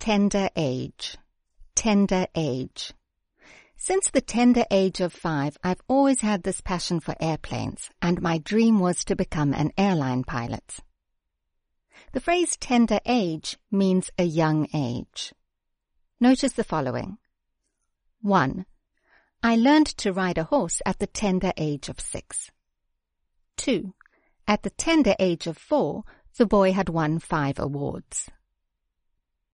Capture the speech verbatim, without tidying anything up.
tender age. Tender age. Since the tender age of five, I've always had this passion for airplanes, and my dream was to become an airline pilot. The phrase tender age means a young age. Notice the following. one. I learned to ride a horse at the tender age of six. two. At the tender age of four, the boy had won five awards.